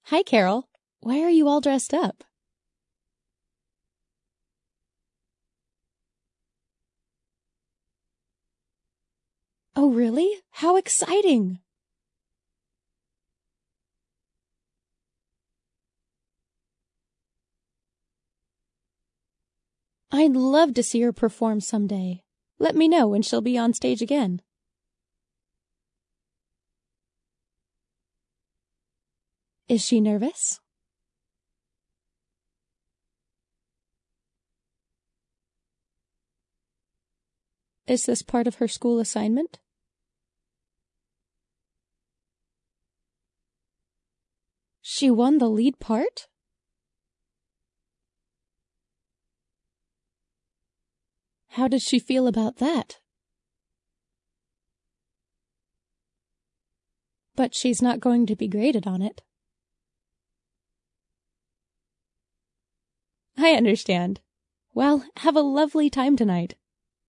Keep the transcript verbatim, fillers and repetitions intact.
Hi, Carol. Why are you all dressed up? Oh, really? How exciting! I'd love to see her perform someday. Let me know when she'll be on stage again. Is she nervous? Is this part of her school assignment? She won the lead part? How did she feel about that? But she's not going to be graded on it. I understand. Well, have a lovely time tonight.